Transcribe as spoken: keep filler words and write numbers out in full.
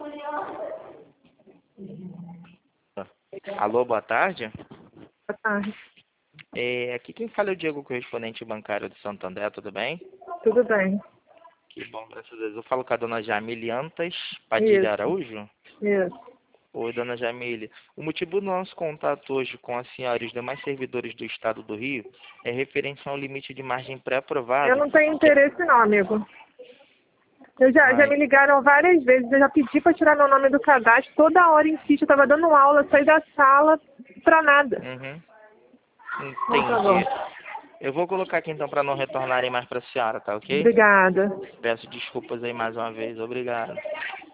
Alô, boa tarde. Boa tarde. É, aqui quem fala é o Diego, correspondente bancário do Santander, tudo bem? Tudo bem. Que bom, graças a Deus. Eu falo com a dona Jamile Antas Padilha Araújo. Isso. Oi, dona Jamile. O motivo do nosso contato hoje com a senhora e os demais servidores do Estado do Rio é referência ao limite de margem pré-aprovado. Eu não tenho interesse não, amigo. Eu já, já Ai. me ligaram várias vezes, eu já pedi para tirar meu nome do cadastro, toda hora insiste, eu estava dando aula, eu saí da sala para nada. Uhum. Por favor. Entendi. Eu vou colocar aqui então para não retornarem mais para a senhora, tá ok? Obrigada. Peço desculpas aí mais uma vez. Obrigado.